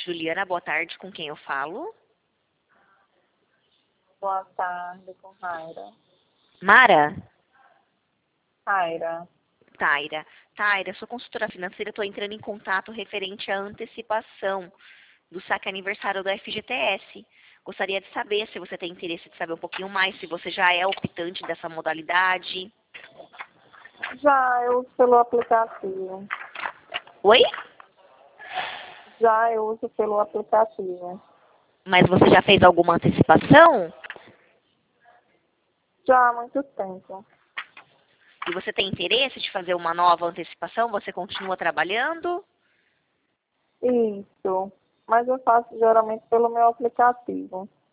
Juliana, boa tarde. Com quem eu falo? Boa tarde, com Raira. Mara? Raira. Taira. Taira, sou consultora financeira, estou entrando em contato referente à antecipação do saque aniversário do FGTS. Gostaria de saber se você tem interesse de saber um pouquinho mais, se você já é optante dessa modalidade. Já eu uso pelo aplicativo. Oi? Já eu uso pelo aplicativo. Mas você já fez alguma antecipação? Já há muito tempo. E você tem interesse de fazer uma nova antecipação? Você continua trabalhando? Isso. Mas eu faço geralmente pelo meu aplicativo.